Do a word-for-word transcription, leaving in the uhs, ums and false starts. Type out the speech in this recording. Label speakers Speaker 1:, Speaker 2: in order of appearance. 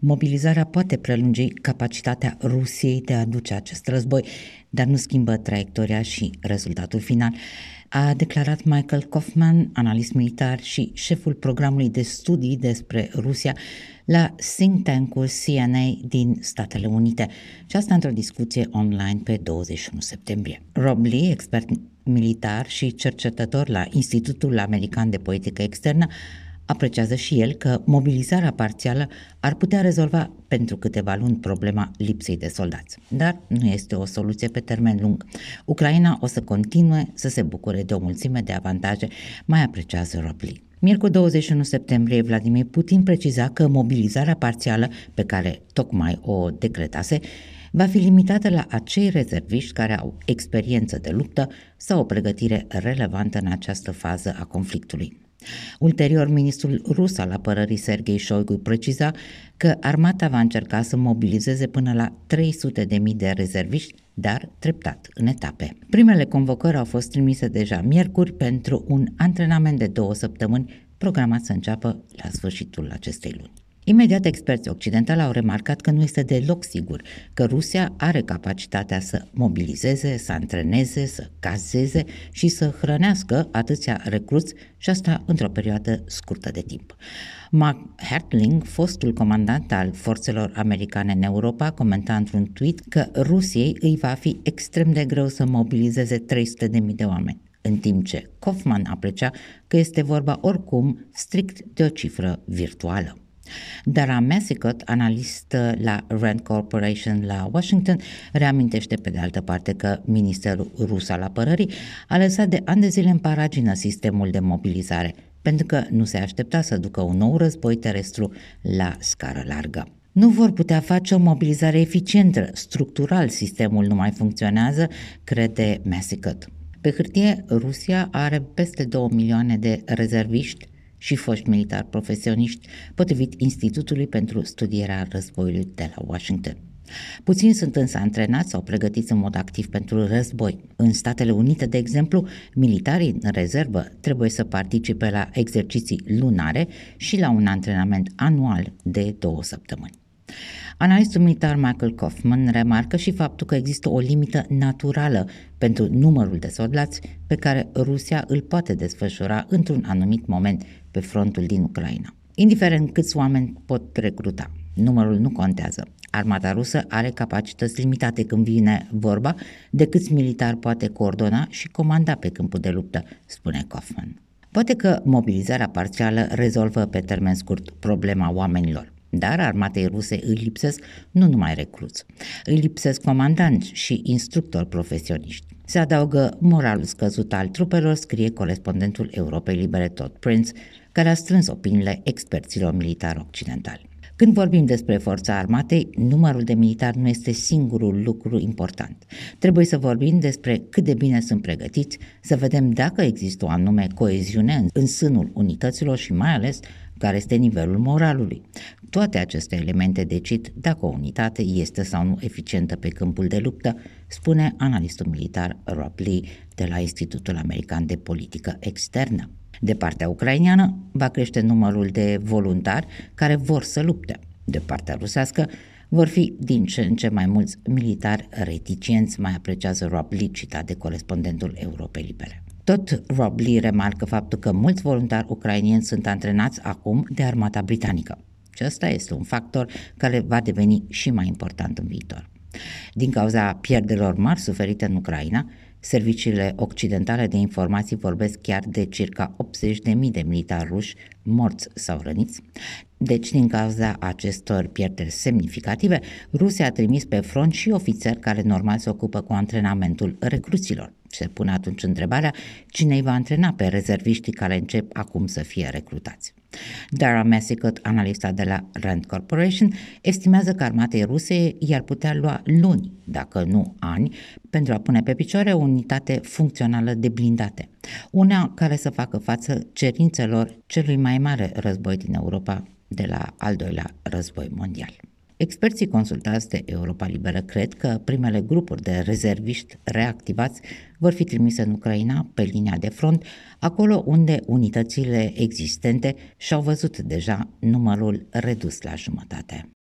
Speaker 1: Mobilizarea poate prelungi capacitatea Rusiei de a duce acest război, dar nu schimbă traiectoria și rezultatul final, a declarat Michael Kaufman, analist militar și șeful programului de studii despre Rusia la think tank-ul C N A din Statele Unite, și asta într-o discuție online pe douăzeci și unu septembrie. Rob Lee, expert militar și cercetător la Institutul American de Politică Externă, apreciază și el că mobilizarea parțială ar putea rezolva pentru câteva luni problema lipsei de soldați, dar nu este o soluție pe termen lung. Ucraina o să continue să se bucure de o mulțime de avantaje, mai apreciază Rob Lee. Miercuri douăzeci și unu septembrie, Vladimir Putin preciza că mobilizarea parțială pe care tocmai o decretase va fi limitată la acei rezerviști care au experiență de luptă sau o pregătire relevantă în această fază a conflictului. Ulterior, ministrul rus al apărării Sergei Shoigu preciza că armata va încerca să mobilizeze până la trei sute de mii de rezerviști, dar treptat, în etape. Primele convocări au fost trimise deja miercuri pentru un antrenament de două săptămâni programat să înceapă la sfârșitul acestei luni. Imediat, experții occidentali au remarcat că nu este deloc sigur că Rusia are capacitatea să mobilizeze, să antreneze, să cazeze și să hrănească atâția recruți, și asta într-o perioadă scurtă de timp. Mark Hartling, fostul comandant al forțelor americane în Europa, comenta într-un tweet că Rusiei îi va fi extrem de greu să mobilizeze trei sute de mii de oameni, în timp ce Kaufman aprecia că este vorba oricum strict de o cifră virtuală. Dara Massicot, analist la Rand Corporation la Washington, reamintește pe de altă parte că Ministerul Rus al Apărării a lăsat de ani de zile în paragină sistemul de mobilizare, pentru că nu se aștepta să ducă un nou război terestru la scară largă. Nu vor putea face o mobilizare eficientă, structural sistemul nu mai funcționează, crede Massicot. Pe hârtie, Rusia are peste două milioane de rezerviști și foști militari profesioniști, potrivit Institutului pentru Studierea Războiului de la Washington. Puțini sunt însă antrenați sau pregătiți în mod activ pentru război. În Statele Unite, de exemplu, militarii în rezervă trebuie să participe la exerciții lunare și la un antrenament anual de două săptămâni. Analistul militar Michael Kaufman remarcă și faptul că există o limită naturală pentru numărul de soldați pe care Rusia îl poate desfășura într-un anumit moment pe frontul din Ucraina. Indiferent câți oameni pot recruta, numărul nu contează. Armata rusă are capacități limitate când vine vorba de câți militari poate coordona și comanda pe câmpul de luptă, spune Kaufman. Poate că mobilizarea parțială rezolvă pe termen scurt problema oamenilor, dar armatei ruse îi lipsesc nu numai recruți, îi lipsesc comandanți și instructori profesioniști. Se adaugă moralul scăzut al trupelor, scrie corespondentul Europei Libere Todd Prince, care a strâns opiniile experților militari occidentali. Când vorbim despre forța armatei, numărul de militari nu este singurul lucru important. Trebuie să vorbim despre cât de bine sunt pregătiți, să vedem dacă există o anume coeziune în sânul unităților și mai ales care este nivelul moralului. Toate aceste elemente decid dacă o unitate este sau nu eficientă pe câmpul de luptă, spune analistul militar Rob Lee de la Institutul American de Politică Externă. De partea ucraineană va crește numărul de voluntari care vor să lupte. De partea rusească vor fi din ce în ce mai mulți militari reticenți, mai apreciază Rob Lee, citat de corespondentul Europei Libere. Tot Rob Lee remarcă faptul că mulți voluntari ucrainieni sunt antrenați acum de armata britanică. Și ăsta este un factor care va deveni și mai important în viitor. Din cauza pierderilor mari suferite în Ucraina, serviciile occidentale de informații vorbesc chiar de circa optzeci de mii de militari ruși morți sau răniți. Deci, din cauza acestor pierderi semnificative, Rusia a trimis pe front și ofițeri care normal se ocupă cu antrenamentul recruților. Se pune atunci întrebarea cine îi va antrena pe rezerviștii care încep acum să fie recrutați. Dara Massicot, analista de la Rand Corporation, estimează că armatei ruse i-ar putea lua luni, dacă nu ani, pentru a pune pe picioare o unitate funcțională de blindate, una care să facă față cerințelor celui mai mare război din Europa de la al doilea război mondial. Experții consultați de Europa Liberă cred că primele grupuri de rezerviști reactivați vor fi trimise în Ucraina pe linia de front, acolo unde unitățile existente și-au văzut deja numărul redus la jumătate.